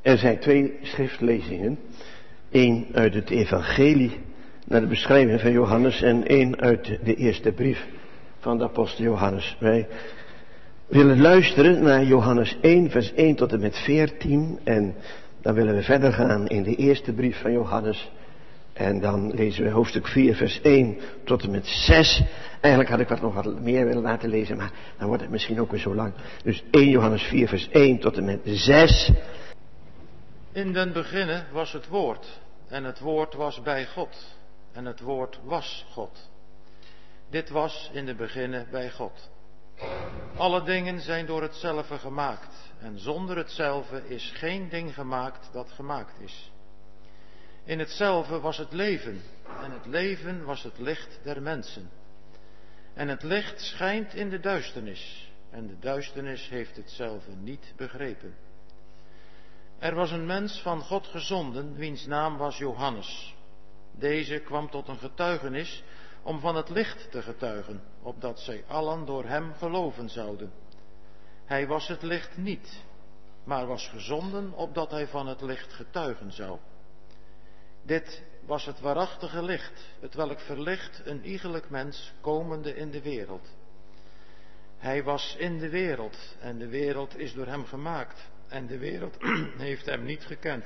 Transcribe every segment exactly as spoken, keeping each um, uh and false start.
Er zijn twee schriftlezingen. Eén uit het evangelie naar de beschrijving van Johannes en één uit de eerste brief van de apostel Johannes. Wij willen luisteren naar Johannes één vers één tot en met veertien en dan willen we verder gaan in de eerste brief van Johannes. En dan lezen we hoofdstuk vier vers één tot en met zes. Eigenlijk had ik wat nog wat meer willen laten lezen, maar dan wordt het misschien ook weer zo lang. Dus één Johannes vier vers één tot en met zes. In den beginne was het woord, en het woord was bij God, en het woord was God. Dit was in de beginne bij God. Alle dingen zijn door hetzelfde gemaakt, en zonder hetzelfde is geen ding gemaakt dat gemaakt is. In hetzelfde was het leven, en het leven was het licht der mensen. En het licht schijnt in de duisternis, en de duisternis heeft hetzelfde niet begrepen. Er was een mens van God gezonden, wiens naam was Johannes. Deze kwam tot een getuigenis om van het licht te getuigen, opdat zij allen door hem geloven zouden. Hij was het licht niet, maar was gezonden opdat hij van het licht getuigen zou. Dit was het waarachtige licht, het welk verlicht een iegelijk mens komende in de wereld. Hij was in de wereld en de wereld is door hem gemaakt en de wereld heeft hem niet gekend.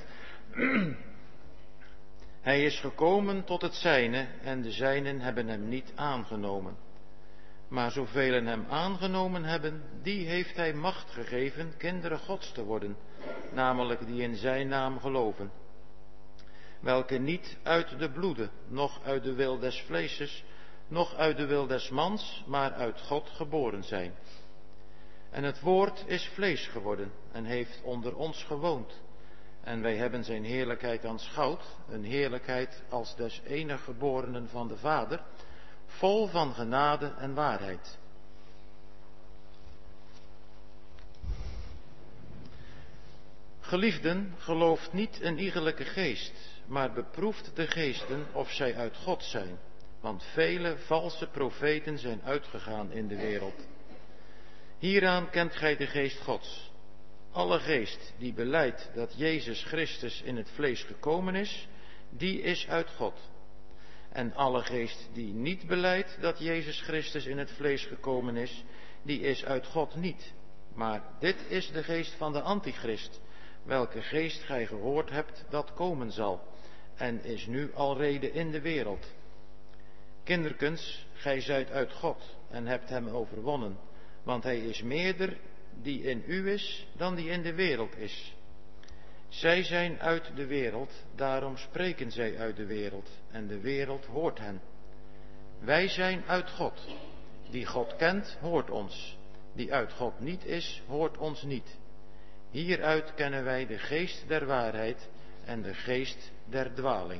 Hij is gekomen tot het zijne en de zijnen hebben hem niet aangenomen. Maar zoveel hem aangenomen hebben, die heeft hij macht gegeven kinderen Gods te worden, namelijk die in zijn naam geloven. Welke niet uit de bloede, noch uit de wil des vleeses, noch uit de wil des mans, maar uit God geboren zijn. En het woord is vlees geworden en heeft onder ons gewoond. En wij hebben zijn heerlijkheid aanschouwd, een heerlijkheid als des enige geborenen van de Vader, vol van genade en waarheid. Geliefden, gelooft niet een iegelijke geest, maar beproeft de geesten of zij uit God zijn, want vele valse profeten zijn uitgegaan in de wereld. Hieraan kent gij de geest Gods. Alle geest die belijdt dat Jezus Christus in het vlees gekomen is, die is uit God. En alle geest die niet belijdt dat Jezus Christus in het vlees gekomen is, die is uit God niet. Maar dit is de geest van de antichrist, welke geest gij gehoord hebt dat komen zal, en is nu alrede in de wereld. Kinderkens, gij zijt uit God en hebt hem overwonnen, want hij is meerder die in u is dan die in de wereld is. Zij zijn uit de wereld, daarom spreken zij uit de wereld, en de wereld hoort hen. Wij zijn uit God. Die God kent, hoort ons. Die uit God niet is, hoort ons niet. Hieruit kennen wij de geest der waarheid en de geest der dwaling.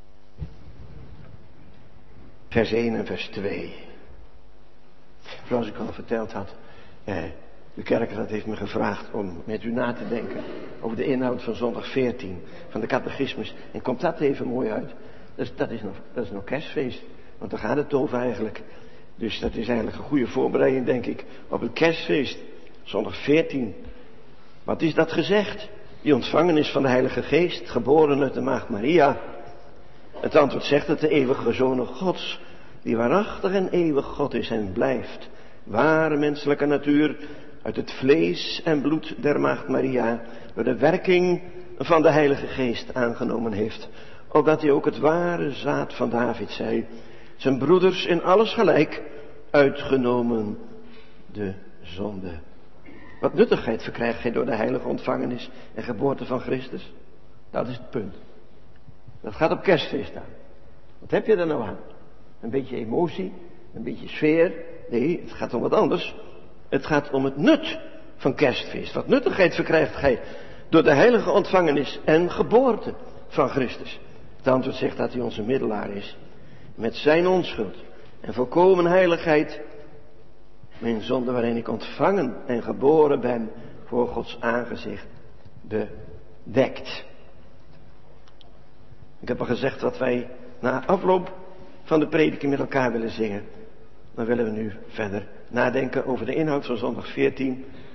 Vers één en vers twee. Zoals ik al verteld had, eh, de kerkraad heeft me gevraagd om met u na te denken over de inhoud van zondag veertien van de catechismus. En komt dat even mooi uit? Dus dat is nog, dat is nog kerstfeest, want daar gaat het over eigenlijk. Dus dat is eigenlijk een goede voorbereiding, denk ik, op het kerstfeest, zondag veertien. Wat is dat gezegd? Die ontvangenis van de Heilige Geest, geboren uit de Maagd Maria. Het antwoord zegt dat de eeuwige Zoon Gods, die waarachtig en eeuwig God is en blijft, ware menselijke natuur, uit het vlees en bloed der Maagd Maria, door de werking van de Heilige Geest aangenomen heeft, opdat hij ook het ware zaad van David zij, zijn broeders in alles gelijk, uitgenomen de zonde. Wat nuttigheid verkrijgt gij door de heilige ontvangenis en geboorte van Christus? Dat is het punt. Dat gaat op kerstfeest aan. Wat heb je er nou aan? Een beetje emotie, een beetje sfeer? Nee, het gaat om wat anders. Het gaat om het nut van kerstfeest. Wat nuttigheid verkrijgt gij door de heilige ontvangenis en geboorte van Christus? Het antwoord zegt dat hij onze middelaar is. Met zijn onschuld en volkomen heiligheid mijn zonde waarin ik ontvangen en geboren ben voor Gods aangezicht bedekt. Ik heb al gezegd wat wij na afloop van de prediking met elkaar willen zingen. Dan willen we nu verder nadenken over de inhoud van zondag veertien van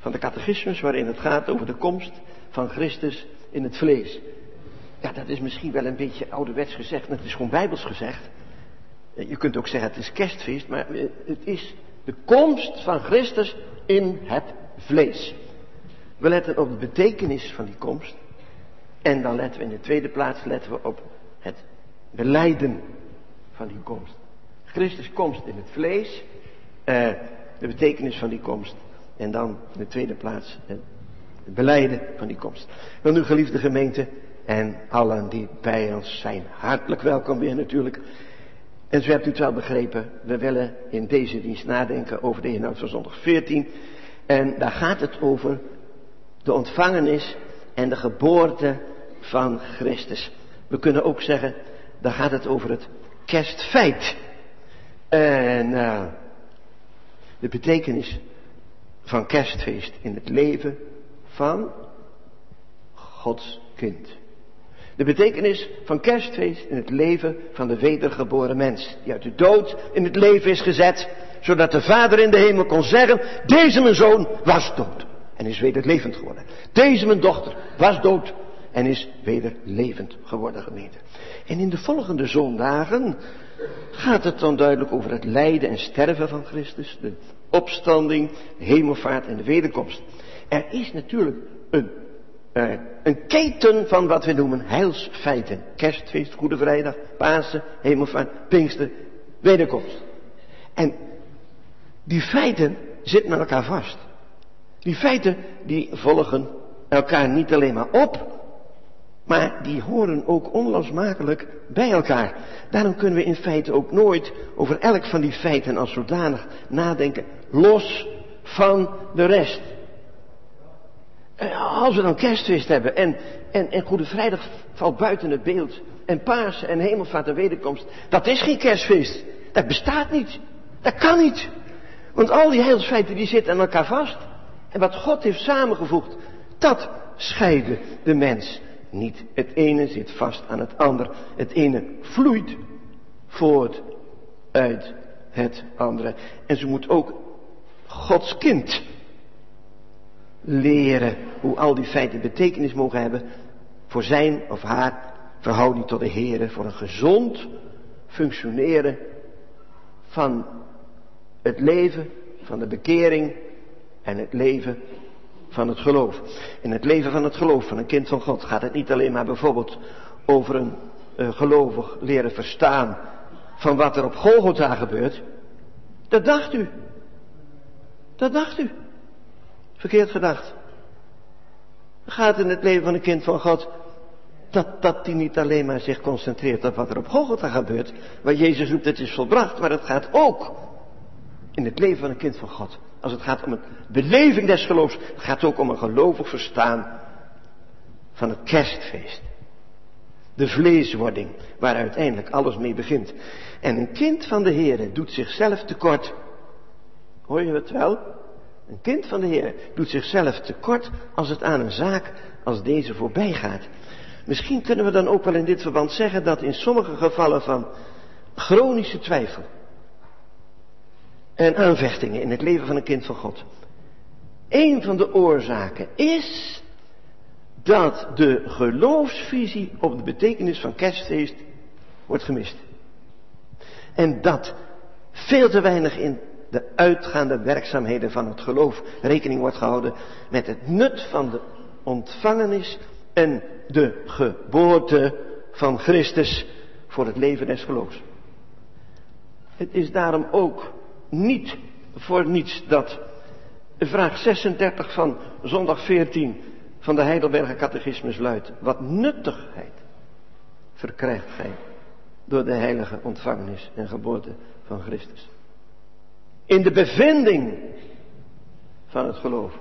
van de catechismus waarin het gaat over de komst van Christus in het vlees. Ja, dat is misschien wel een beetje ouderwets gezegd, maar het is gewoon bijbels gezegd. Je kunt ook zeggen het is kerstfeest, maar het is de komst van Christus in het vlees. We letten op de betekenis van die komst. En dan letten we in de tweede plaats letten we op het belijden van die komst. Christus komst in het vlees, eh, de betekenis van die komst. En dan in de tweede plaats het belijden van die komst. Wel nu, geliefde gemeente en allen die bij ons zijn, hartelijk welkom weer natuurlijk. En zo hebt u het wel begrepen, we willen in deze dienst nadenken over de inhoud van zondag veertien. En daar gaat het over de ontvangenis en de geboorte van Christus. We kunnen ook zeggen, daar gaat het over het kerstfeit. En uh, de betekenis van kerstfeest in het leven van Gods kind. De betekenis van kerstfeest in het leven van de wedergeboren mens. Die uit de dood in het leven is gezet. Zodat de Vader in de hemel kon zeggen, deze mijn zoon was dood. En is weder levend geworden. Deze mijn dochter was dood. En is weder levend geworden, gemeente. En in de volgende zondagen gaat het dan duidelijk over het lijden en sterven van Christus. De opstanding, de hemelvaart en de wederkomst. Er is natuurlijk een, uh, een keten van wat we noemen heilsfeiten. Kerstfeest, Goede Vrijdag, Pasen, hemelvaart, Pinkster, wederkomst. En die feiten zitten met elkaar vast. Die feiten die volgen elkaar niet alleen maar op, maar die horen ook onlosmakelijk bij elkaar. Daarom kunnen we in feite ook nooit over elk van die feiten als zodanig nadenken, los van de rest. Als we dan kerstfeest hebben en, en, en Goede Vrijdag valt buiten het beeld, en Pasen en hemelvaart en wederkomst, dat is geen kerstfeest. Dat bestaat niet. Dat kan niet. Want al die heilsfeiten die zitten aan elkaar vast. En wat God heeft samengevoegd, dat scheiden de mens niet. Het ene zit vast aan het ander. Het ene vloeit voort uit het andere. En ze moet ook Gods kind leren hoe al die feiten betekenis mogen hebben voor zijn of haar verhouding tot de Heere, voor een gezond functioneren van het leven, van de bekering en het leven van het geloof. In het leven van het geloof van een kind van God gaat het niet alleen maar bijvoorbeeld over een uh, gelovig leren verstaan van wat er op Golgotha gebeurt. Dat dacht u. Dat dacht u. Verkeerd gedacht. Het gaat in het leven van een kind van God dat, dat die niet alleen maar zich concentreert op wat er op Golgotha gebeurt, waar Jezus roept het is volbracht, maar het gaat ook in het leven van een kind van God. Als het gaat om een beleving des geloofs, het gaat ook om een gelovig verstaan van het kerstfeest. De vleeswording, waar uiteindelijk alles mee begint. En een kind van de Heere doet zichzelf tekort. Hoor je het wel? Een kind van de Heer doet zichzelf tekort als het aan een zaak als deze voorbij gaat. Misschien kunnen we dan ook wel in dit verband zeggen dat in sommige gevallen van chronische twijfel en aanvechtingen in het leven van een kind van God, een van de oorzaken is dat de geloofsvisie op de betekenis van kerstfeest wordt gemist. En dat veel te weinig in de uitgaande werkzaamheden van het geloof rekening wordt gehouden met het nut van de ontvangenis en de geboorte van Christus voor het leven des geloofs. Het is daarom ook niet voor niets dat vraag zesendertig van zondag veertien van de Heidelberger Catechismus luidt: wat nuttigheid verkrijgt gij door de heilige ontvangenis en geboorte van Christus? In de bevinding van het geloof.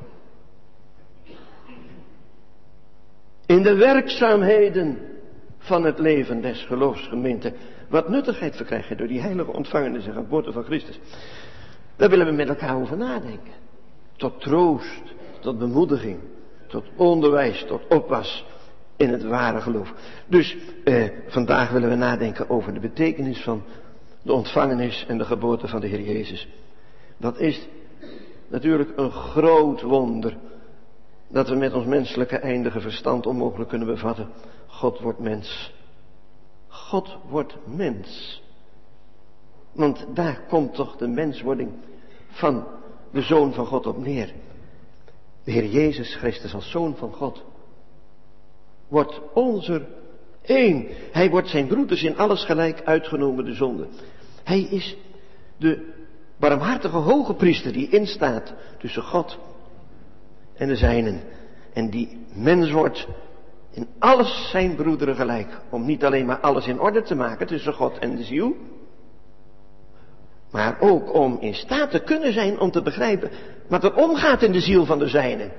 In de werkzaamheden van het leven des geloofs, gemeente. Wat nuttigheid verkrijg je door die heilige ontvangenis en geboorte van Christus? Daar willen we met elkaar over nadenken. Tot troost, tot bemoediging, tot onderwijs, tot oppas in het ware geloof. Dus eh, vandaag willen we nadenken over de betekenis van de ontvangenis en de geboorte van de Heer Jezus. Dat is natuurlijk een groot wonder dat we met ons menselijke eindige verstand onmogelijk kunnen bevatten. God wordt mens. God wordt mens. Want daar komt toch de menswording van de Zoon van God op neer. De Heer Jezus Christus als Zoon van God wordt onze één. Hij wordt zijn broeders in alles gelijk, uitgenomen de zonde. Hij is de barmhartige hoge priester die instaat tussen God en de zijnen. En die mens wordt in alles zijn broederen gelijk. Om niet alleen maar alles in orde te maken tussen God en de ziel. Maar ook om in staat te kunnen zijn om te begrijpen wat er omgaat in de ziel van de zijnen.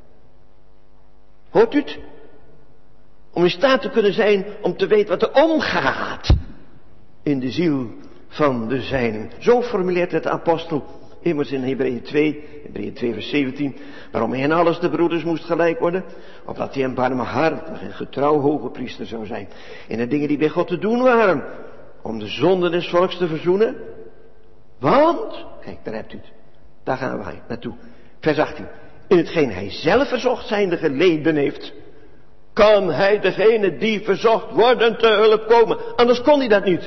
Hoort u het? Om in staat te kunnen zijn om te weten wat er omgaat in de ziel van de zijnen. Zo formuleert het de apostel immers in Hebreeën twee, Hebreeën twee vers zeventien, waarom hij in alles de broeders moest gelijk worden, opdat hij een barmhartig en getrouw hoge priester zou zijn, in de dingen die bij God te doen waren, om de zonden des volks te verzoenen. Want, kijk, daar hebt u het, daar gaan wij naartoe. Vers achttien, in hetgeen hij zelf verzocht zijnde geleden heeft, kan hij degene die verzocht worden te hulp komen, anders kon hij dat niet.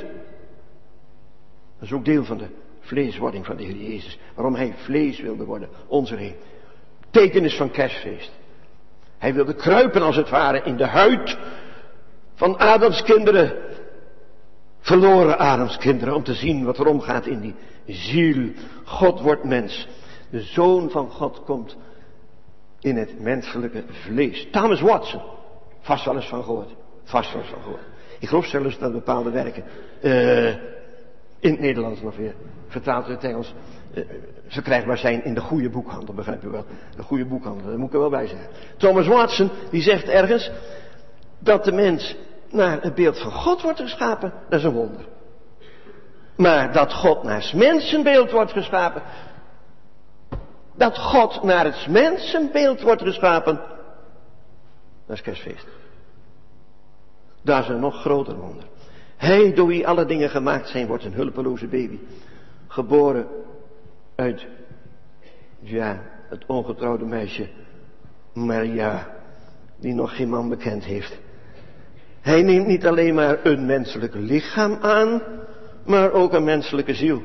Dat is ook deel van de vleeswording van de Heer Jezus. Waarom hij vlees wilde worden. Onze Heer. Tekenis van kerstfeest. Hij wilde kruipen als het ware in de huid van Adams kinderen. Verloren Adams kinderen. Om te zien wat er omgaat in die ziel. God wordt mens. De Zoon van God komt in het menselijke vlees. Thomas Watson. Vast wel eens van gehoord. Vast wel eens van gehoord. Ik geloof zelfs dat bepaalde werken Uh, in het Nederlands nog weer, vertaald in het Engels, uh, verkrijgbaar zijn in de goede boekhandel, begrijp je wel. De goede boekhandel, daar moet ik er wel bij zeggen. Thomas Watson, die zegt ergens, dat de mens naar het beeld van God wordt geschapen, dat is een wonder. Maar dat God naar het mensenbeeld wordt geschapen, dat God naar het mensenbeeld wordt geschapen, dat is kerstfeest. Dat is een nog groter wonder. Hij, door wie alle dingen gemaakt zijn, wordt een hulpeloze baby. Geboren uit, ja, het ongetrouwde meisje Maria, die nog geen man bekend heeft. Hij neemt niet alleen maar een menselijk lichaam aan, maar ook een menselijke ziel.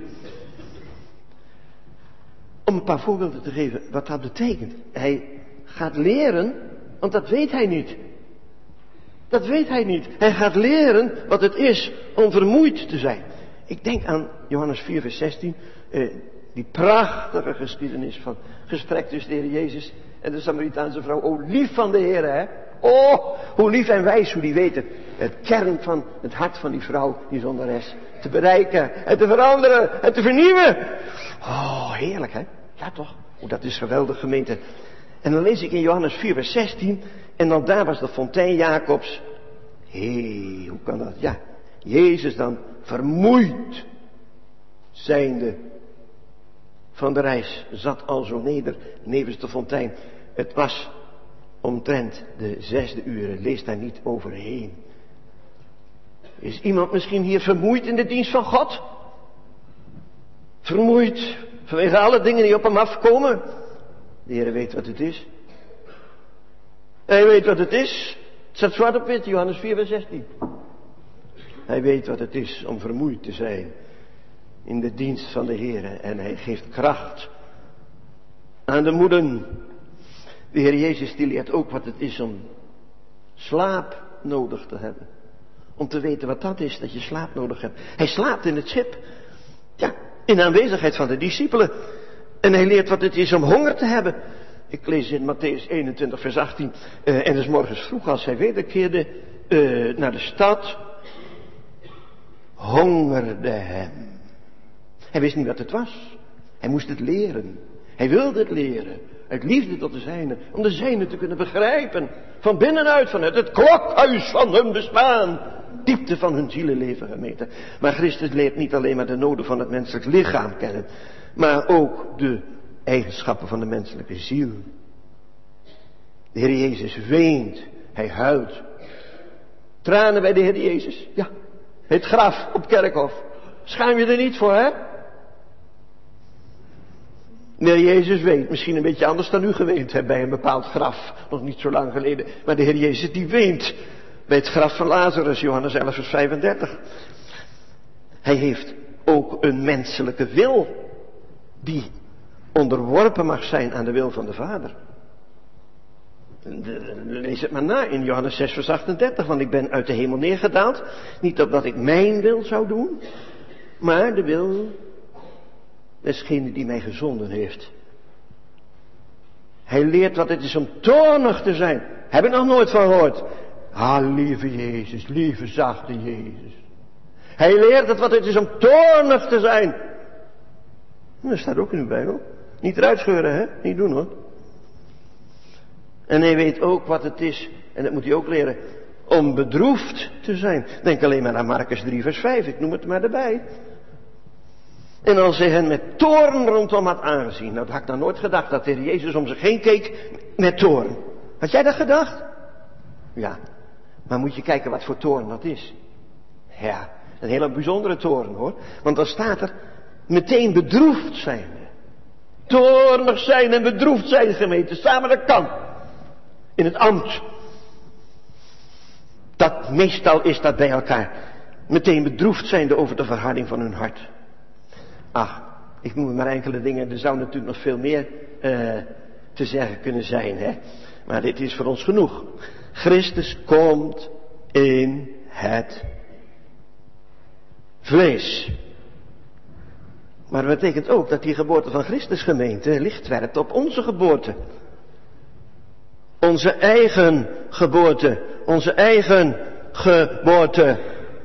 Om een paar voorbeelden te geven wat dat betekent. Hij gaat leren, want dat weet hij niet. Dat weet hij niet. Hij gaat leren wat het is om vermoeid te zijn. Ik denk aan Johannes vier vers zestien. Eh, die prachtige geschiedenis van gesprek tussen de Heer Jezus en de Samaritaanse vrouw. O, lief van de Heer, hè. Oh, hoe lief en wijs hoe die weten het kern van het hart van die vrouw, die zondares, te bereiken en te veranderen en te vernieuwen. Oh, heerlijk, hè. Ja, toch. O, dat is geweldig, gemeente. En dan lees ik in Johannes vier vers zestien. En dan daar was de fontein Jacobs. Hé, hey, hoe kan dat? Ja, Jezus dan vermoeid zijnde van de reis zat al zo neder nevens de fontein. Het was omtrent de zesde uren. Lees daar niet overheen. Is iemand misschien hier vermoeid in de dienst van God? Vermoeid vanwege alle dingen die op hem afkomen? De Heer weet wat het is. Hij weet wat het is. Het staat zwart op wit, Johannes vier vers zestien. Hij weet wat het is om vermoeid te zijn in de dienst van de Heer. En hij geeft kracht aan de moeden. De Heer Jezus die leert ook wat het is om slaap nodig te hebben. Om te weten wat dat is, dat je slaap nodig hebt. Hij slaapt in het schip. Ja, in aanwezigheid van de discipelen. En hij leert wat het is om honger te hebben. Ik lees in Matthäus eenentwintig vers achttien. Uh, en dus morgens vroeg als hij wederkeerde uh, naar de stad, hongerde hem. Hij wist niet wat het was. Hij moest het leren. Hij wilde het leren. Uit liefde tot de zijnen. Om de zijnen te kunnen begrijpen. Van binnenuit, vanuit het klokhuis van hun bestaan. Diepte van hun zielenleven gemeten. Maar Christus leert niet alleen maar de noden van het menselijk lichaam kennen. Maar ook de eigenschappen van de menselijke ziel. De Heer Jezus weent. Hij huilt. Tranen bij de Heer Jezus. Ja. Het graf op Kerkhof. Schaam je er niet voor, hè? De Heer Jezus weet, misschien een beetje anders dan u geweend hebt bij een bepaald graf, nog niet zo lang geleden. Maar de Heer Jezus die weent bij het graf van Lazarus, Johannes elf vers vijfendertig. Hij heeft ook een menselijke wil die onderworpen mag zijn aan de wil van de Vader. Lees het maar na in Johannes zes vers achtendertig, want ik ben uit de hemel neergedaald, niet opdat ik mijn wil zou doen, maar de wil desgene die mij gezonden heeft. Hij leert wat het is om toornig te zijn. Heb ik nog nooit van gehoord. Ah, lieve Jezus, lieve zachte Jezus. Hij leert het wat het is om toornig te zijn. Dat staat ook in uw Bijbel. Niet eruit scheuren, hè? Niet doen, hoor. En hij weet ook wat het is, en dat moet hij ook leren, om bedroefd te zijn. Denk alleen maar aan Marcus drie vers vijf, ik noem het maar erbij. En als hij hen met toorn rondom had aangezien. Nou, dat had ik nou nooit gedacht, dat de Heer Jezus om zich heen keek met toorn. Had jij dat gedacht? Ja. Maar moet je kijken wat voor toorn dat is. Ja, een hele bijzondere toorn, hoor. Want dan staat er, meteen bedroefd zijn. Toornig zijn en bedroefd zijn, gemeente, samen dat kan. In het ambt. Dat meestal is dat bij elkaar. Meteen bedroefd zijnde over de verharding van hun hart. Ach, ik noem maar enkele dingen. Er zou natuurlijk nog veel meer uh, te zeggen kunnen zijn, hè. Maar dit is voor ons genoeg. Christus komt in het vlees. Maar dat betekent ook dat die geboorte van Christus, gemeente, licht werpt op onze geboorte. Onze eigen geboorte. Onze eigen geboorte.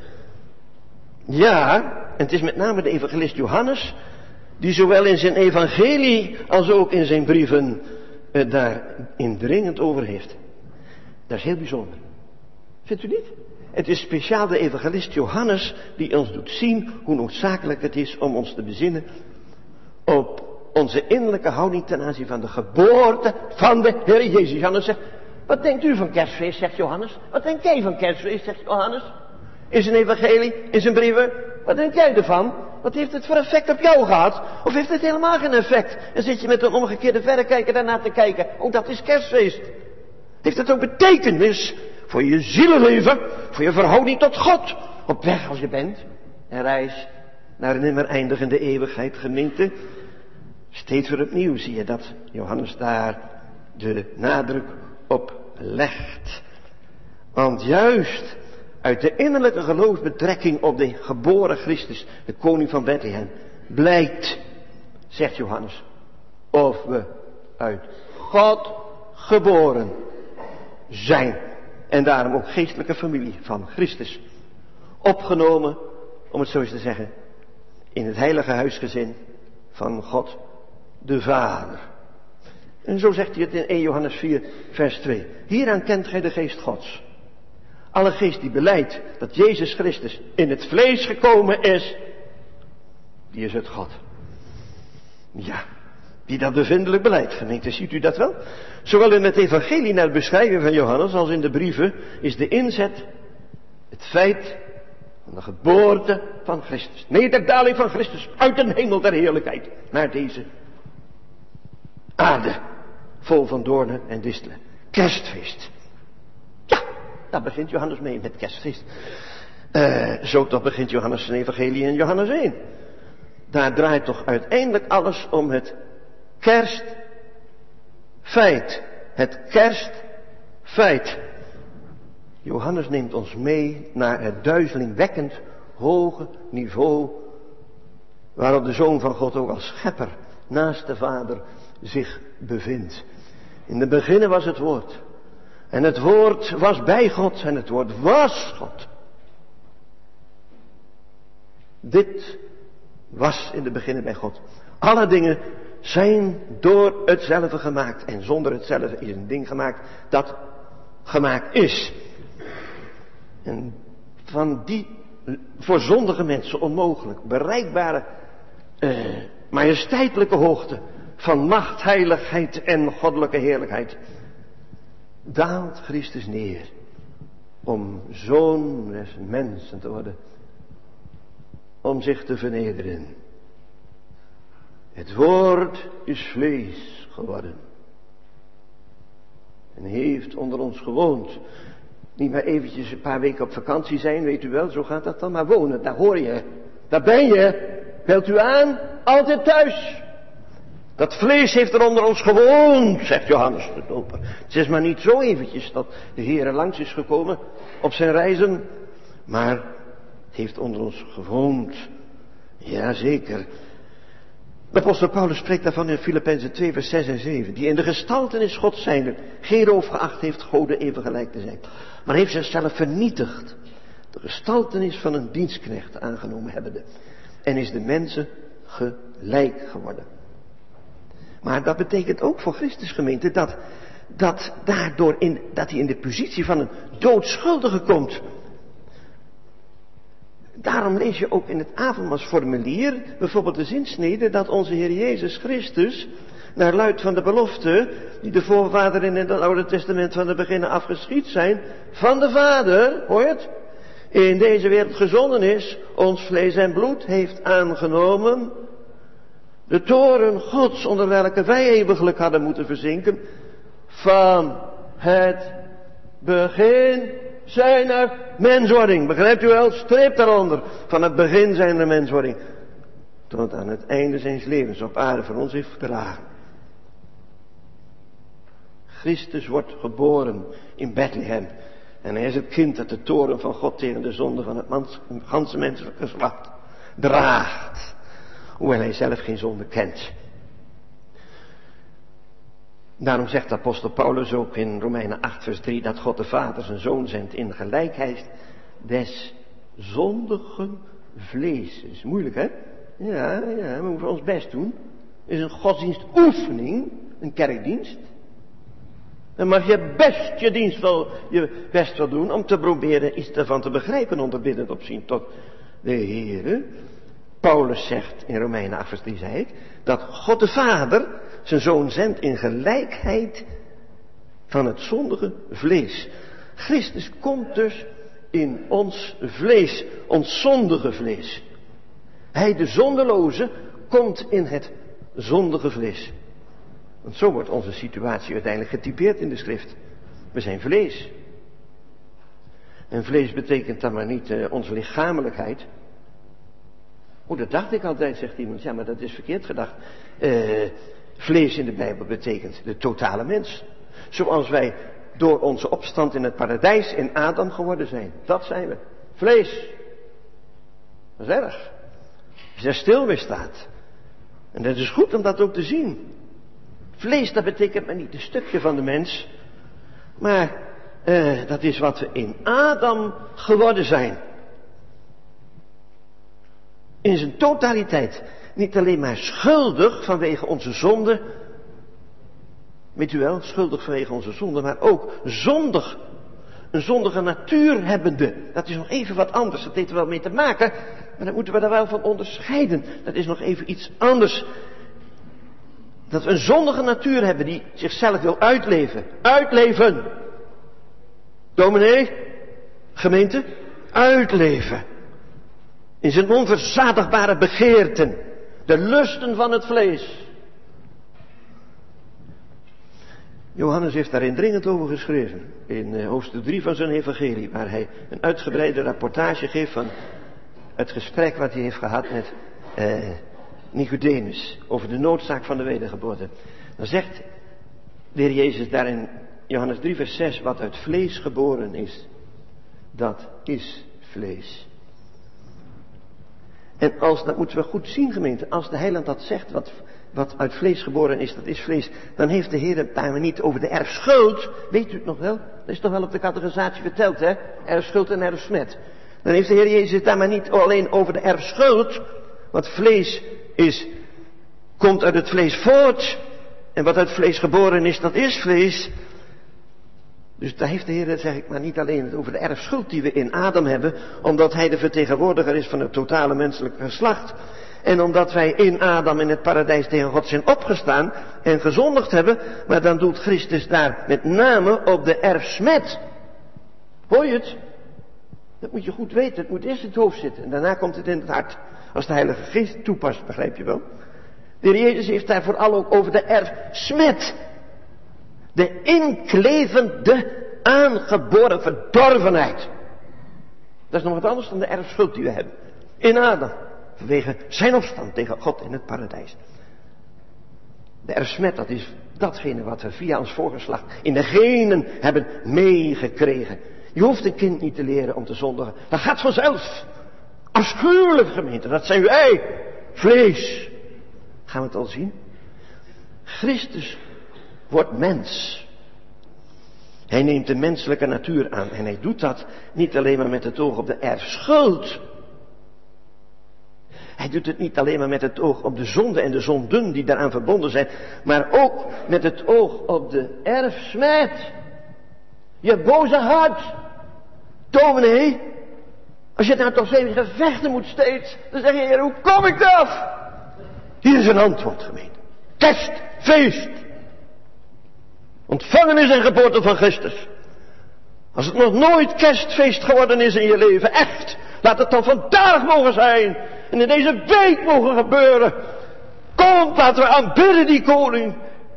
Ja, en het is met name de evangelist Johannes, die zowel in zijn evangelie als ook in zijn brieven eh, daar indringend over heeft. Dat is heel bijzonder. Vindt u niet? Het is speciaal de evangelist Johannes die ons doet zien hoe noodzakelijk het is om ons te bezinnen op onze innerlijke houding ten aanzien van de geboorte van de Heer Jezus. Johannes zegt, wat denkt u van kerstfeest, zegt Johannes. Wat denk jij van kerstfeest, zegt Johannes. In zijn evangelie, in zijn brieven. Wat denk jij ervan? Wat heeft het voor effect op jou gehad? Of heeft het helemaal geen effect? En zit je met een omgekeerde verrekijker daarna te kijken. Oh, dat is kerstfeest. Heeft het ook betekenis voor je zielenleven, voor je verhouding tot God, op weg als je bent, en reis naar een nimmer eindigende eeuwigheid, gemeente. Steeds weer opnieuw zie je dat Johannes daar de nadruk op legt. Want juist uit de innerlijke geloofsbetrekking op de geboren Christus, de koning van Bethlehem, blijkt, zegt Johannes, of we uit God geboren zijn. En daarom ook geestelijke familie van Christus. Opgenomen, om het zo eens te zeggen, in het heilige huisgezin van God de Vader. En zo zegt hij het in eerste Johannes vier vers twee. Hieraan kent gij de geest Gods. Alle geest die belijdt dat Jezus Christus in het vlees gekomen is, die is het God. Ja, die dat bevindelijk belijdt, gemeente, ziet u dat wel? Zowel in het evangelie naar de beschrijving van Johannes als in de brieven is de inzet het feit van de geboorte van Christus. Nederdaling van Christus uit de hemel der heerlijkheid naar deze aarde, vol van doornen en distelen. Kerstfeest. Ja, daar begint Johannes mee met kerstfeest. Uh, zo toch begint Johannes zijn evangelie in Johannes één. Daar draait toch uiteindelijk alles om het kerstfeit. Het kerstfeit. Johannes neemt ons mee naar het duizelingwekkend hoge niveau waarop de Zoon van God ook als schepper naast de Vader zich bevindt. In de beginnen was het woord. En het woord was bij God en het woord was God. Dit was in de beginnen bij God. Alle dingen zijn door hetzelfde gemaakt. En zonder hetzelfde is een ding gemaakt dat gemaakt is. En van die voor zondige mensen onmogelijk bereikbare uh, majesteitelijke hoogte van macht, heiligheid en goddelijke heerlijkheid daalt Christus neer om zoon des mensen te worden, om zich te vernederen. Het woord is vlees geworden. En heeft onder ons gewoond. Niet maar eventjes een paar weken op vakantie zijn, weet u wel, zo gaat dat dan. Maar wonen, daar hoor je. Daar ben je. Belt u aan, altijd thuis. Dat vlees heeft er onder ons gewoond, zegt Johannes de Doper. Het is maar niet zo eventjes dat de Heer langs is gekomen op zijn reizen. Maar het heeft onder ons gewoond. Jazeker. De apostel Paulus spreekt daarvan in Filippenzen twee vers zes en zeven. Die in de gestaltenis Gods zijnde geen roof geacht heeft Gode even gelijk te zijn. Maar heeft zichzelf vernietigd. De gestaltenis van een dienstknecht aangenomen hebbende. En is de mensen gelijk geworden. Maar dat betekent ook voor Christus gemeente dat, dat daardoor in, dat hij in de positie van een doodschuldige komt. Daarom lees je ook in het avondmaalsformulier bijvoorbeeld de zinsnede dat onze Heer Jezus Christus, naar luid van de belofte, die de voorvaderen in het Oude Testament van de beginnen afgeschied zijn, van de Vader, hoor je het, in deze wereld gezonden is, ons vlees en bloed heeft aangenomen, de toren Gods onder welke wij eeuwiglijk hadden moeten verzinken, van het begin zijner menswording. Begrijpt u wel? Streep daaronder. Van het begin zijner menswording. Tot aan het einde zijns levens op aarde voor ons heeft gedragen. Christus wordt geboren in Bethlehem. En hij is het kind dat de toren van God tegen de zonde van het mans, ganse menselijke geslacht draagt. Hoewel hij zelf geen zonde kent. Daarom zegt de apostel Paulus ook in Romeinen acht vers drie dat God de Vader zijn Zoon zendt in gelijkheid des zondigen vlees. Dat is moeilijk, hè? Ja, ja, we moeten ons best doen. Het is een godsdienstoefening, een kerkdienst. Dan mag je best je dienst wel, je best wel doen om te proberen iets ervan te begrijpen onder biddend opzien tot de Heere. Paulus zegt in Romeinen acht vers drie, zei ik, dat God de Vader zijn Zoon zendt in gelijkheid van het zondige vlees. Christus komt dus in ons vlees, ons zondige vlees. Hij, de zondeloze, komt in het zondige vlees. Want zo wordt onze situatie uiteindelijk getypeerd in de schrift. We zijn vlees. En vlees betekent dan maar niet uh, onze lichamelijkheid. Oh, dat dacht ik altijd, zegt iemand. Ja, maar dat is verkeerd gedacht. Uh, vlees in de Bijbel betekent de totale mens. Zoals wij door onze opstand in het paradijs in Adam geworden zijn. Dat zijn we. Vlees. Dat is erg. Als je daar stil bij staat. En dat is goed om dat ook te zien. Vlees, dat betekent maar niet een stukje van de mens. Maar uh, dat is wat we in Adam geworden zijn. In zijn totaliteit. Niet alleen maar schuldig vanwege onze zonde. Weet u wel, schuldig vanwege onze zonde. Maar ook zondig. Een zondige natuur hebbende. Dat is nog even wat anders. Dat heeft er wel mee te maken. Maar daar moeten we er wel van onderscheiden. Dat is nog even iets anders. Dat we een zondige natuur hebben die zichzelf wil uitleven. Uitleven. Dominee, gemeente, uitleven. In zijn onverzadigbare begeerten. De lusten van het vlees. Johannes heeft daar indringend over geschreven. In uh, hoofdstuk drie van zijn evangelie. Waar hij een uitgebreide rapportage geeft van het gesprek wat hij heeft gehad met uh, Nicodemus. Over de noodzaak van de wedergeboorte. Dan zegt de Heer Jezus daar in Johannes drie vers zes. Wat uit vlees geboren is. Dat is vlees. En als, dat moeten we goed zien gemeente, als de heiland dat zegt, wat, wat uit vlees geboren is, dat is vlees, dan heeft de Heer het daar niet over de erfschuld, weet u het nog wel? Dat is toch wel op de catechisatie verteld, hè? Erfschuld en erfsmet. Dan heeft de Heer Jezus het daar maar niet alleen over de erfschuld, want vlees is, komt uit het vlees voort, en wat uit vlees geboren is, dat is vlees. Dus daar heeft de Heer, zeg ik maar, niet alleen over de erfschuld die we in Adam hebben, omdat hij de vertegenwoordiger is van het totale menselijke geslacht. En omdat wij in Adam in het paradijs tegen God zijn opgestaan en gezondigd hebben, maar dan doet Christus daar met name op de erfsmet. Hoor je het? Dat moet je goed weten, het moet eerst in het hoofd zitten en daarna komt het in het hart. Als de Heilige Geest toepast, begrijp je wel? De Heer Jezus heeft daar vooral ook over de erfsmet. De inklevende, aangeboren verdorvenheid. Dat is nog wat anders dan de erfschuld die we hebben. In Adam. Vanwege zijn opstand tegen God in het paradijs. De erfsmet, dat is datgene wat we via ons voorgeslacht in de genen hebben meegekregen. Je hoeft een kind niet te leren om te zondigen. Dat gaat vanzelf. Afschuwelijk, gemeente. Dat zijn wij. Vlees. Gaan we het al zien? Christus wordt mens. Hij neemt de menselijke natuur aan. En hij doet dat niet alleen maar met het oog op de erfschuld. Hij doet het niet alleen maar met het oog op de zonde en de zonden die daaraan verbonden zijn. Maar ook met het oog op de erfsmet. Je boze hart. Dominee. Als je nou toch zeven gevechten moet steeds. Dan zeg je, Heer, hoe kom ik eraf? Hier is een antwoord, gemeente. Kerstfeest. Ontvangen is een geboorte van Christus. Als het nog nooit kerstfeest geworden is in je leven, echt, laat het dan vandaag mogen zijn. En in deze week mogen gebeuren. Kom, laten we aanbidden die koning.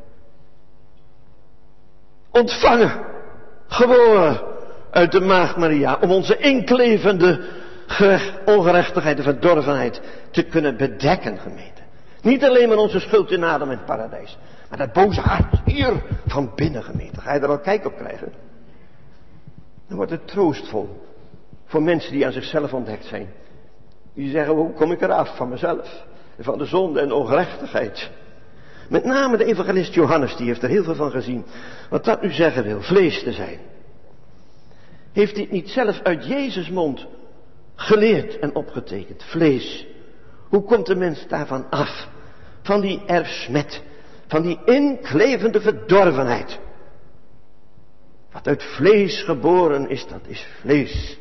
Ontvangen, geboren uit de maagd Maria, om onze inklevende ongerechtigheid en verdorvenheid te kunnen bedekken, gemeente. Niet alleen maar onze schuld in Adam en het paradijs, maar dat boze hart hier van binnen, gemeente. Ga je er al kijk op krijgen? Dan wordt het troostvol voor mensen die aan zichzelf ontdekt zijn. Die zeggen, hoe kom ik eraf van mezelf? En van de zonde en de ongerechtigheid. Met name de evangelist Johannes, die heeft er heel veel van gezien. Wat dat nu zeggen wil, vlees te zijn. Heeft hij het niet zelf uit Jezus' mond geleerd en opgetekend? Vlees. Hoe komt de mens daarvan af? Van die erfsmet. Van die inklevende verdorvenheid. Wat uit vlees geboren is, dat is vlees.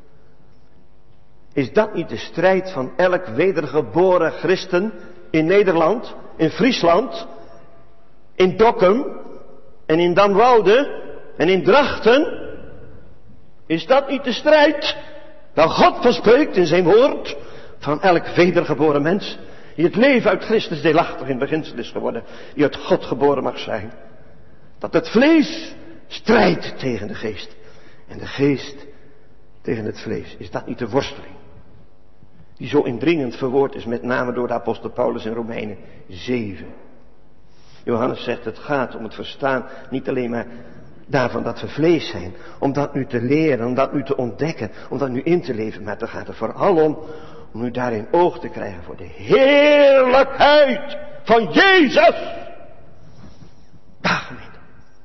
Is dat niet de strijd van elk wedergeboren christen in Nederland, in Friesland, in Dokkum en in Damwoude en in Drachten? Is dat niet de strijd waar God van spreekt in zijn woord van elk wedergeboren mens die het leven uit Christus deelachtig in beginsel is geworden, die uit God geboren mag zijn? Dat het vlees strijdt tegen de geest en de geest tegen het vlees. Is dat niet de worsteling die zo indringend verwoord is, met name door de apostel Paulus in Romeinen zeven. Johannes zegt, het gaat om het verstaan, niet alleen maar daarvan dat we vlees zijn, om dat nu te leren, om dat nu te ontdekken, om dat nu in te leven, maar het gaat er vooral om, om nu daarin oog te krijgen voor de heerlijkheid van Jezus. Ja, gemeente.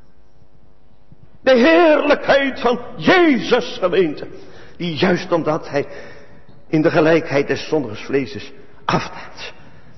De heerlijkheid van Jezus, gemeente, die juist omdat hij in de gelijkheid des zondigs vleeses afdaalt.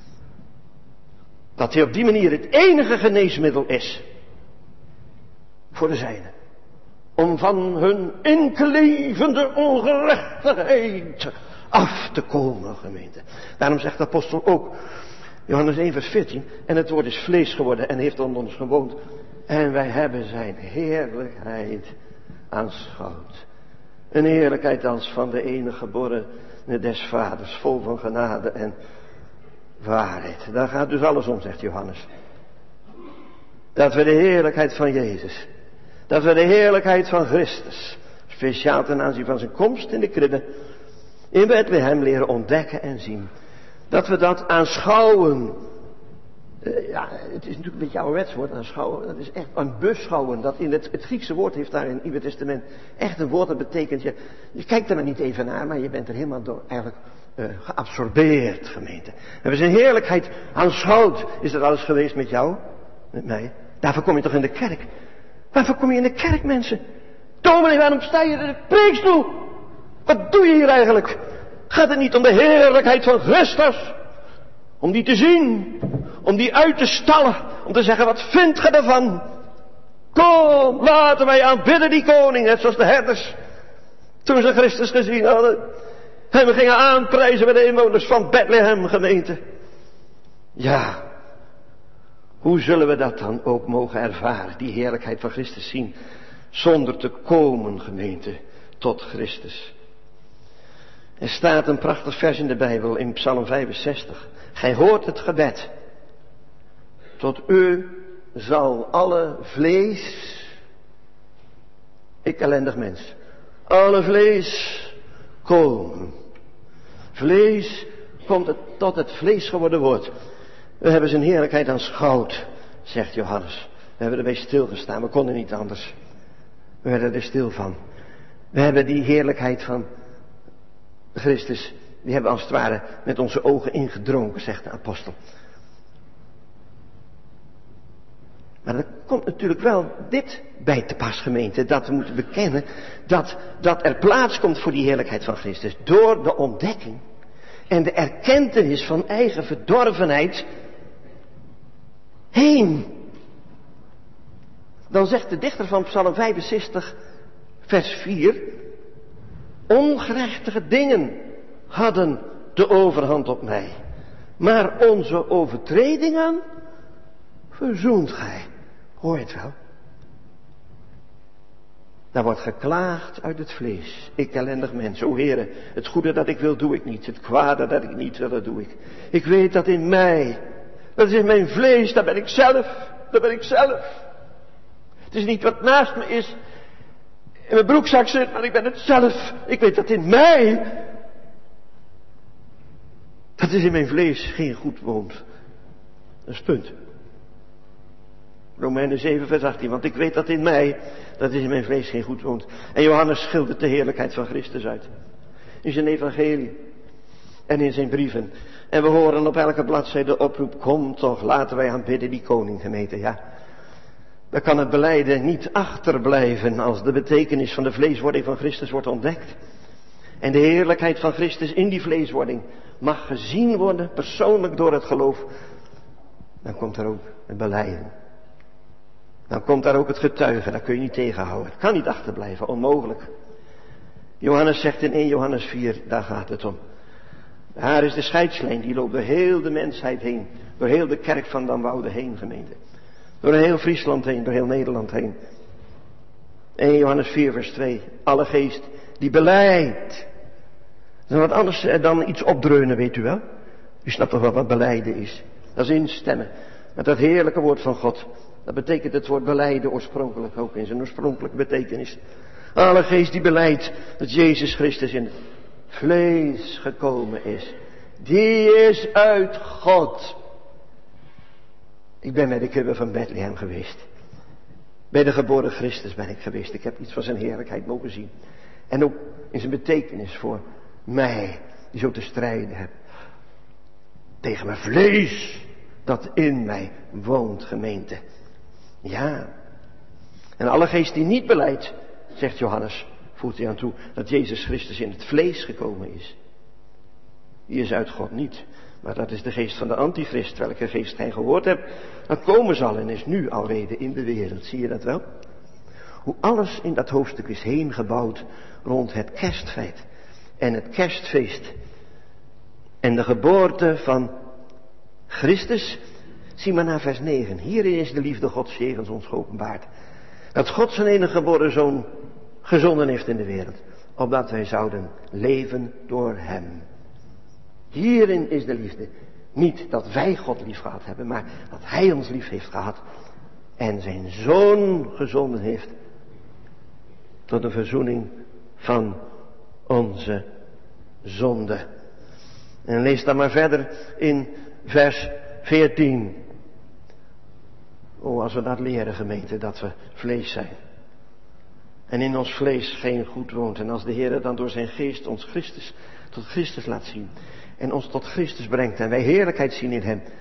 Dat hij op die manier het enige geneesmiddel is voor de zijnen. Om van hun inklevende ongerechtigheid af te komen, gemeente. Daarom zegt de apostel ook, Johannes één vers veertien, en het woord is vlees geworden en heeft onder ons gewoond. En wij hebben zijn heerlijkheid aanschouwd. Een heerlijkheid als van de enige geboren des vaders, vol van genade en waarheid. Daar gaat dus alles om, zegt Johannes. Dat we de heerlijkheid van Jezus, dat we de heerlijkheid van Christus, speciaal ten aanzien van zijn komst in de kribbe, in Bethlehem leren ontdekken en zien. Dat we dat aanschouwen. Uh, ja, het is natuurlijk een beetje ouderwets woord, aanschouwen. Dat is echt een beschouwen. Dat in het, het Griekse woord heeft daar in het Nieuwe Testament echt een woord dat betekent, je, je kijkt er maar niet even naar, maar je bent er helemaal door eigenlijk uh, geabsorbeerd, gemeente. En we zijn heerlijkheid aanschouwd. Is dat alles geweest met jou? Met mij? Daarvoor kom je toch in de kerk? Waarvoor kom je in de kerk, mensen? Dominee, waarom sta je in de preekstoel? Wat doe je hier eigenlijk? Gaat het niet om de heerlijkheid van Christus? Om die te zien, om die uit te stallen, om te zeggen, wat vindt ge ervan? Kom, laten wij aanbidden die koning, net zoals de herders, toen ze Christus gezien hadden. En we gingen aanprijzen bij de inwoners van Bethlehem, gemeente. Ja, hoe zullen we dat dan ook mogen ervaren, die heerlijkheid van Christus zien, zonder te komen, gemeente, tot Christus? Er staat een prachtig vers in de Bijbel, in Psalm vijfenzestig. Gij hoort het gebed tot u zal alle vlees, ik ellendig mens, alle vlees komen. Vlees komt het tot het vlees geworden woord. We hebben zijn heerlijkheid aanschouwd, zegt Johannes. We hebben erbij stilgestaan, we konden niet anders. We werden er stil van. We hebben die heerlijkheid van Christus, die hebben we als het ware met onze ogen ingedronken, zegt de apostel. Maar er komt natuurlijk wel dit bij te pas, gemeente, dat we moeten bekennen dat, dat er plaats komt voor die heerlijkheid van Christus. Door de ontdekking en de erkentenis van eigen verdorvenheid heen. Dan zegt de dichter van Psalm vijfenzestig, vers vier, ongerechtige dingen hadden de overhand op mij, maar onze overtredingen verzoent gij. Hoor je het wel? Daar wordt geklaagd uit het vlees. Ik ellendig mens. O Heere, het goede dat ik wil doe ik niet. Het kwade dat ik niet wil, dat doe ik. Ik weet dat in mij, dat is in mijn vlees, daar ben ik zelf. Daar ben ik zelf. Het is niet wat naast me is, in mijn broekzak zit, maar ik ben het zelf. Ik weet dat in mij, dat is in mijn vlees geen goed woont. Dat is het punt. Romeinen zeven vers achttien, want ik weet dat in mij, dat is in mijn vlees geen goed woont. En Johannes schildert de heerlijkheid van Christus uit. In zijn evangelie en in zijn brieven. En we horen op elke bladzijde de oproep, kom toch, laten wij aanbidden die koning, gemeente, ja. Dan kan het belijden niet achterblijven als de betekenis van de vleeswording van Christus wordt ontdekt. En de heerlijkheid van Christus in die vleeswording mag gezien worden, persoonlijk door het geloof. Dan komt er ook het belijden. Dan komt daar ook het getuigen, dat kun je niet tegenhouden. Het kan niet achterblijven, onmogelijk. Johannes zegt in eerste Johannes vier, daar gaat het om. Daar is de scheidslijn, die loopt door heel de mensheid heen. Door heel de kerk van Damwoude heen, gemeente. Door heel Friesland heen, door heel Nederland heen. eerste Johannes vier vers twee, alle geest die belijdt. Dat is wat anders dan iets opdreunen, weet u wel. U snapt toch wel wat belijden is. Dat is instemmen met dat heerlijke woord van God. Dat betekent het woord belijden oorspronkelijk ook in zijn oorspronkelijke betekenis. Alle geest die belijdt dat Jezus Christus in het vlees gekomen is. Die is uit God. Ik ben bij de kribbe van Bethlehem geweest. Bij de geboren Christus ben ik geweest. Ik heb iets van zijn heerlijkheid mogen zien. En ook in zijn betekenis voor mij, die zo te strijden heb. Tegen mijn vlees, dat in mij woont, gemeente. Ja. En alle geest die niet belijdt, zegt Johannes, voegt hij aan toe, dat Jezus Christus in het vlees gekomen is. Die is uit God niet. Maar dat is de geest van de antichrist, welke geest gij gehoord hebt, dat komen zal en is nu alrede in de wereld. Zie je dat wel? Hoe alles in dat hoofdstuk is heen gebouwd rond het kerstfeit en het kerstfeest. En de geboorte van Christus. Zie maar naar vers negen. Hierin is de liefde Gods jegens ons geopenbaard. Dat God zijn enige geboren zoon gezonden heeft in de wereld. Opdat wij zouden leven door hem. Hierin is de liefde. Niet dat wij God lief gehad hebben, maar dat hij ons lief heeft gehad. En zijn zoon gezonden heeft. Tot de verzoening van onze zonde. En lees dan maar verder in vers veertien. Oh, als we dat leren, gemeente, dat we vlees zijn. En in ons vlees geen goed woont. En als de Heer dan door zijn geest ons Christus, tot Christus laat zien. En ons tot Christus brengt. En wij heerlijkheid zien in hem.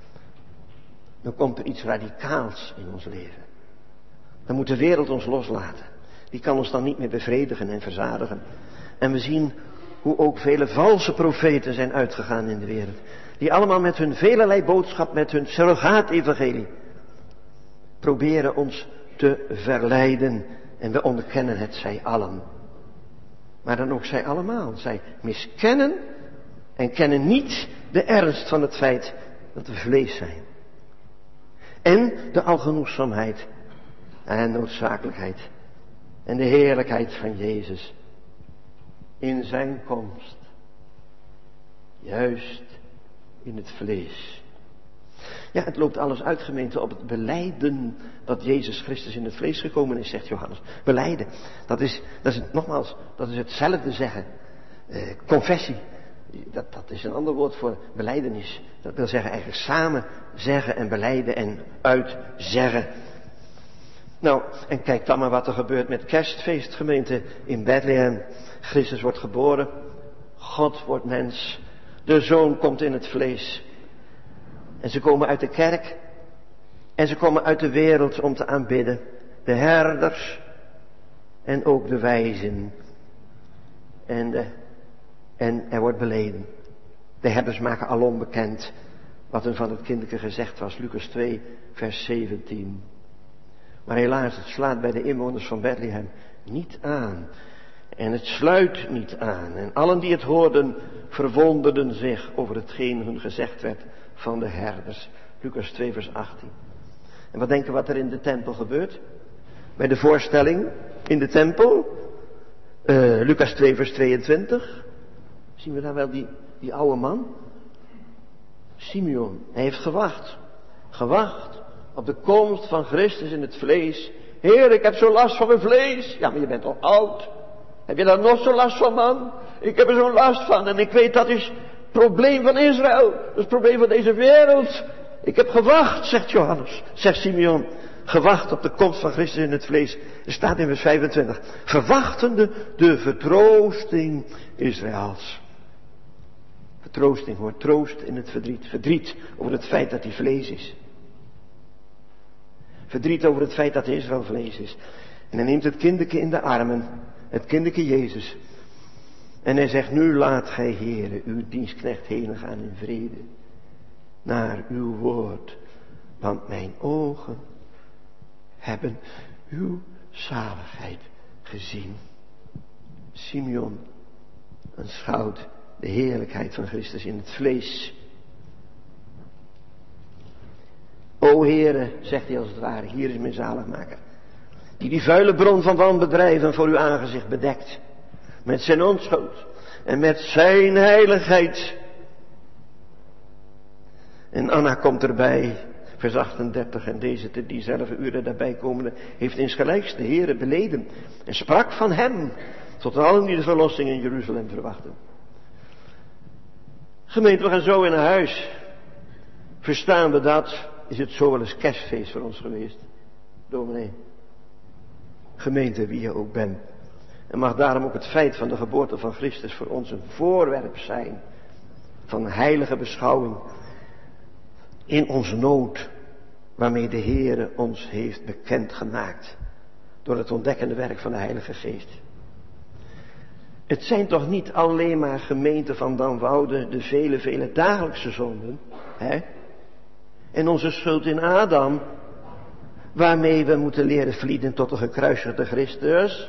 Dan komt er iets radicaals in ons leven. Dan moet de wereld ons loslaten. Die kan ons dan niet meer bevredigen en verzadigen. En we zien hoe ook vele valse profeten zijn uitgegaan in de wereld. Die allemaal met hun velelei boodschap, met hun surrogaat-evangelie, proberen ons te verleiden. En we onderkennen het, zij allen. Maar dan ook zij allemaal. Zij miskennen en kennen niet de ernst van het feit dat we vlees zijn. En de algenoegzaamheid en noodzakelijkheid en de heerlijkheid van Jezus in zijn komst. Juist in het vlees. Ja, het loopt alles uit, gemeente, op het belijden dat Jezus Christus in het vlees gekomen is, zegt Johannes. Belijden. Dat is, dat is het, nogmaals, dat is hetzelfde zeggen. Eh, confessie. Dat, dat is een ander woord voor belijdenis. Dat wil zeggen eigenlijk samen zeggen en belijden en uitzeggen. Nou, en kijk dan maar wat er gebeurt met kerstfeest, gemeente, in Bethlehem. Christus wordt geboren. God wordt mens. De Zoon komt in het vlees. En ze komen uit de kerk. En ze komen uit de wereld om te aanbidden. De herders. En ook de wijzen. En, de, en er wordt beleden. De herders maken alom bekend wat hun van het kinderke gezegd was. Lucas twee, vers zeventien. Maar helaas, het slaat bij de inwoners van Bethlehem niet aan. En het sluit niet aan. En allen die het hoorden verwonderden zich over hetgeen hun gezegd werd van de herders. Lucas twee vers achttien. En wat denken wat er in de tempel gebeurt? Bij de voorstelling in de tempel. Uh, Lucas twee vers tweeëntwintig. Zien we daar wel die, die oude man? Simeon. Hij heeft gewacht. Gewacht op de komst van Christus in het vlees. Heer, ik heb zo last van mijn vlees. Ja, maar je bent al oud. Heb je daar nog zo last van, man? Ik heb er zo last van. En ik weet, dat is het probleem van Israël. Dat is het probleem van deze wereld. Ik heb gewacht, zegt Johannes. Zegt Simeon. Gewacht op de komst van Christus in het vlees. Er staat in vers vijfentwintig. Verwachtende de vertroosting Israëls. Vertroosting hoort troost in het verdriet. Verdriet over het feit dat hij vlees is. Verdriet over het feit dat Israël vlees is. En hij neemt het kinderke in de armen. Het kinderke Jezus. En hij zegt, nu laat gij, Heere, uw dienstknecht heen gaan in vrede. Naar uw woord. Want mijn ogen hebben uw zaligheid gezien. Simeon aanschouwt de heerlijkheid van Christus in het vlees. O Heere, zegt hij als het ware, hier is mijn zaligmaker. Die die vuile bron van wanbedrijven voor uw aangezicht bedekt. Met zijn onschuld en met zijn heiligheid. En Anna komt erbij, vers achtendertig, en deze te diezelfde uren daarbij komende heeft insgelijks de Heere beleden en sprak van hem tot allen die de verlossing in Jeruzalem verwachten. Gemeente, we gaan zo in naar huis. Verstaan we dat? Is het zo wel eens kerstfeest voor ons geweest? Dominee. Gemeente, wie je ook bent. En mag daarom ook het feit van de geboorte van Christus voor ons een voorwerp zijn van heilige beschouwing in onze nood, waarmee de Heere ons heeft bekendgemaakt door het ontdekkende werk van de Heilige Geest. Het zijn toch niet alleen maar, gemeenten van Danwoude, de vele, vele dagelijkse zonden, hè? En onze schuld in Adam, waarmee we moeten leren vlieden tot de gekruisigde Christus.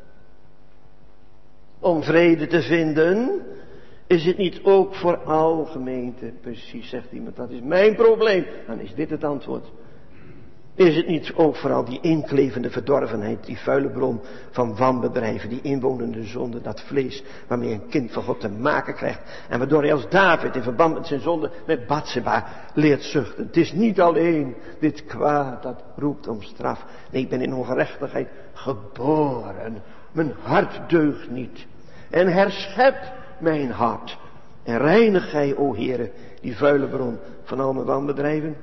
Om vrede te vinden, is het niet ook vooral, gemeente, precies, zegt iemand, dat is mijn probleem. Dan is dit het antwoord. Is het niet ook vooral die inklevende verdorvenheid, die vuile bron van wanbedrijven, die inwonende zonde, dat vlees waarmee een kind van God te maken krijgt. En waardoor hij als David in verband met zijn zonde met Batseba leert zuchten. Het is niet alleen dit kwaad dat roept om straf. Nee, ik ben in ongerechtigheid geboren. Mijn hart deugt niet. En herschep mijn hart. En reinig gij, o Heere, die vuile bron van al mijn wanbedrijven.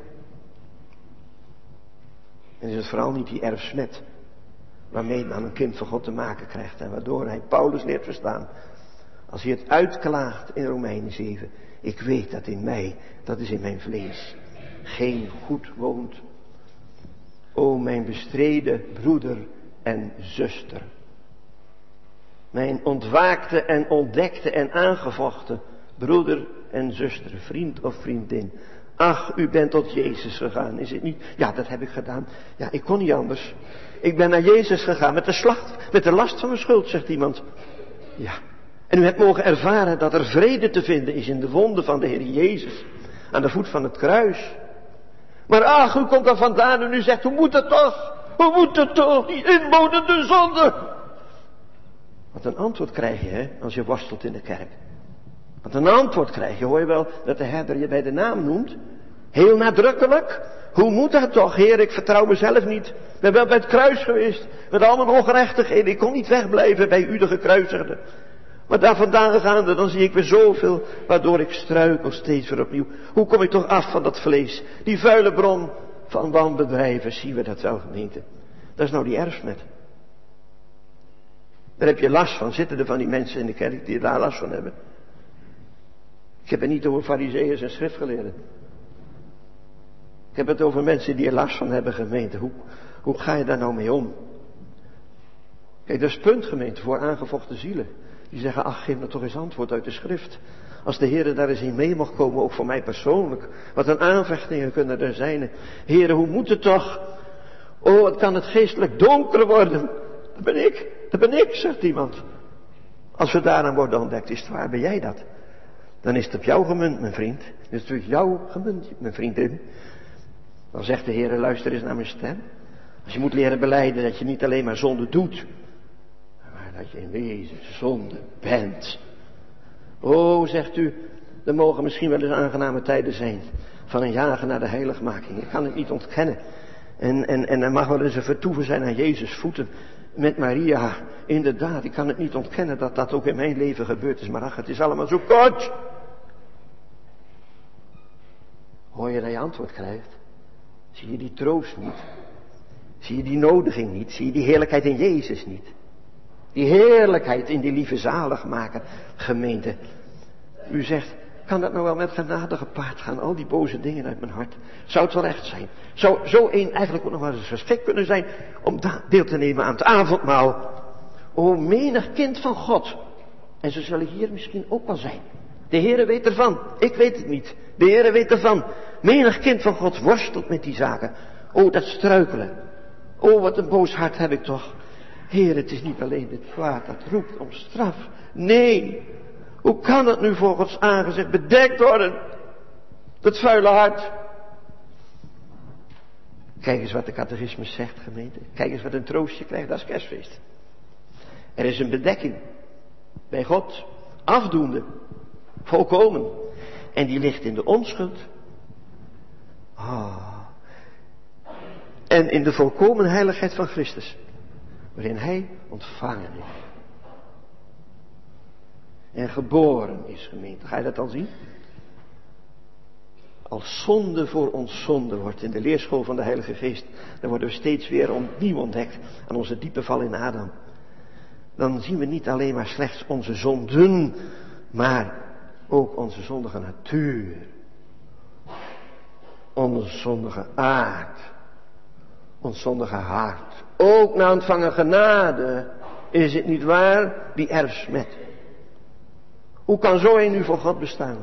En is het vooral niet die erfsmet waarmee dan een kind van God te maken krijgt. En waardoor hij Paulus leert verstaan. Als hij het uitklaagt in Romeinen zeven. Ik weet dat in mij, dat is in mijn vlees, geen goed woont. O mijn bestreden broeder en zuster. Mijn ontwaakte en ontdekte en aangevochten broeder en zuster, vriend of vriendin. Ach, u bent tot Jezus gegaan, is het niet? Ja, dat heb ik gedaan. Ja, ik kon niet anders. Ik ben naar Jezus gegaan met de slacht, met de last van mijn schuld, zegt iemand. Ja, en u hebt mogen ervaren dat er vrede te vinden is in de wonden van de Heer Jezus. Aan de voet van het kruis. Maar ach, u komt er vandaan en u zegt, hoe moet het toch? Hoe moet het toch? Die inwonende zonde. Wat een antwoord krijg je, hè, als je worstelt in de kerk. Wat een antwoord krijg je, hoor je wel dat de herder je bij de naam noemt. Heel nadrukkelijk. Hoe moet dat toch, Heer? Ik vertrouw mezelf niet. Ik ben wel bij het kruis geweest. Met al mijn ongerechtigheden. Ik kon niet wegblijven bij u de gekruisigde. Maar daar vandaan gaande, dan zie ik weer zoveel waardoor ik struikel steeds weer opnieuw. Hoe kom ik toch af van dat vlees? Die vuile bron van wanbedrijven, zien we dat wel, gemeente? Dat is nou die erfsmet. Daar heb je last van. Zitten er van die mensen in de kerk die daar last van hebben? Ik heb het niet over farizeeërs en schriftgeleerden. Ik heb het over mensen die er last van hebben, gemeente. Hoe, hoe ga je daar nou mee om? Kijk, dat is punt, gemeente, voor aangevochten zielen. Die zeggen, ach, geef me toch eens antwoord uit de schrift. Als de Heer daar eens in mee mag komen, ook voor mij persoonlijk. Wat een aanvechtingen kunnen er zijn. Heer, hoe moet het toch? Oh, wat kan het geestelijk donker worden? Dat ben ik, dat ben ik, zegt iemand. Als we daaraan worden ontdekt, is het waar, ben jij dat? Dan is het op jou gemunt, mijn vriend. Dan is het op jou gemunt, mijn vriendin. Dan zegt de Heer, luister eens naar mijn stem. Als je moet leren belijden dat je niet alleen maar zonde doet, maar dat je in wezen zonde bent. Oh, zegt u, er mogen misschien wel eens aangename tijden zijn van een jagen naar de heiligmaking. Ik kan het niet ontkennen. En, en, en er mag wel eens een vertoeven zijn aan Jezus' voeten met Maria. Inderdaad, ik kan het niet ontkennen dat dat ook in mijn leven gebeurd is. Maar ach, het is allemaal zo kort. Hoor je dat je antwoord krijgt? Zie je die troost niet? Zie je die nodiging niet? Zie je die heerlijkheid in Jezus niet? Die heerlijkheid in die lieve zaligmaker, gemeente. U zegt, kan dat nou wel met genade gepaard gaan? Al die boze dingen uit mijn hart. Zou het wel echt zijn? Zou zo één eigenlijk ook nog wel eens geschikt kunnen zijn om deel te nemen aan het avondmaal? O, menig kind van God. En ze zullen hier misschien ook wel zijn. De Heere weet ervan. Ik weet het niet. De Heere weet ervan. Menig kind van God worstelt met die zaken. O, dat struikelen. O, wat een boos hart heb ik toch. Heer, het is niet alleen dit kwaad dat roept om straf. Nee. Hoe kan het nu voor Gods aangezicht bedekt worden? Dat vuile hart. Kijk eens wat de catechismus zegt, gemeente. Kijk eens wat een troostje krijgt, dat is kerstfeest. Er is een bedekking. Bij God. Afdoende. Volkomen. En die ligt in de onschuld. Ah. En in de volkomen heiligheid van Christus. Waarin hij ontvangen is. En geboren is, gemeente. Ga je dat al zien? Als zonde voor ons zonde wordt in de leerschool van de Heilige Geest. Dan worden we steeds weer opnieuw ontdekt aan onze diepe val in Adam. Dan zien we niet alleen maar slechts onze zonden, maar ook onze zondige natuur. Onze zondige aard. Ons zondige hart. Ook na ontvangen genade is het niet waar, die erfsmet. Hoe kan zo een nu voor God bestaan?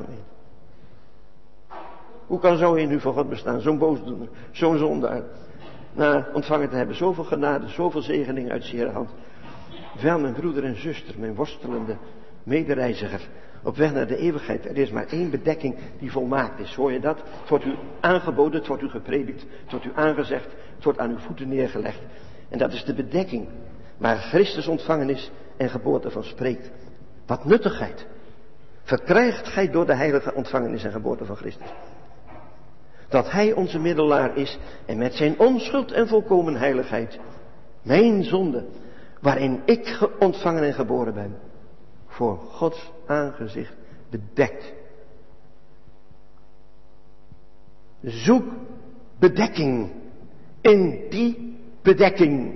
Hoe kan zo een nu voor God bestaan? Zo'n boosdoener, zo'n zondaar. Na ontvangen te hebben zoveel genade, zoveel zegening uit zijn hand. Wel, mijn broeder en zuster, mijn worstelende medereiziger, op weg naar de eeuwigheid. Er is maar één bedekking die volmaakt is. Hoor je dat? Het wordt u aangeboden, het wordt u gepredikt, het wordt u aangezegd, het wordt aan uw voeten neergelegd. En dat is de bedekking waar Christus ontvangen is en geboorte van spreekt. Wat nuttigheid verkrijgt gij door de heilige ontvangenis en geboorte van Christus. Dat hij onze middelaar is en met zijn onschuld en volkomen heiligheid mijn zonde, waarin ik ontvangen en geboren ben, voor Gods aangezicht bedekt. Zoek bedekking in die bedekking.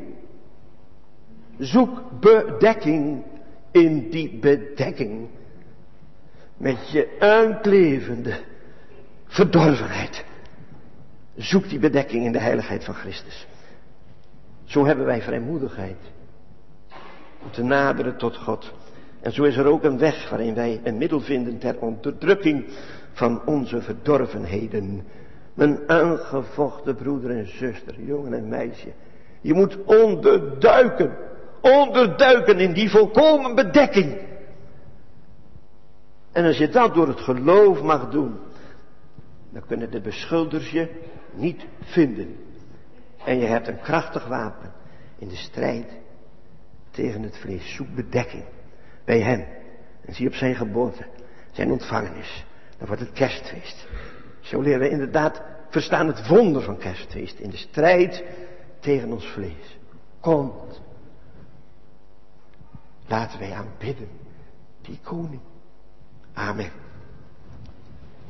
Zoek bedekking in die bedekking. Met je aanklevende verdorvenheid. Zoek die bedekking in de heiligheid van Christus. Zo hebben wij vrijmoedigheid om te naderen tot God. En zo is er ook een weg waarin wij een middel vinden ter onderdrukking van onze verdorvenheden. Mijn aangevochten broeder en zuster, jongen en meisje. Je moet onderduiken. Onderduiken in die volkomen bedekking. En als je dat door het geloof mag doen, dan kunnen de beschuldigers je niet vinden. En je hebt een krachtig wapen in de strijd tegen het vlees. Zoek bedekking bij hem. En zie op zijn geboorte, zijn ontvangenis. Dan wordt het kerstfeest. Zo leren we inderdaad verstaan het wonder van kerstfeest in de strijd tegen ons vlees. Komt. Laten wij aanbidden die koning. Amen.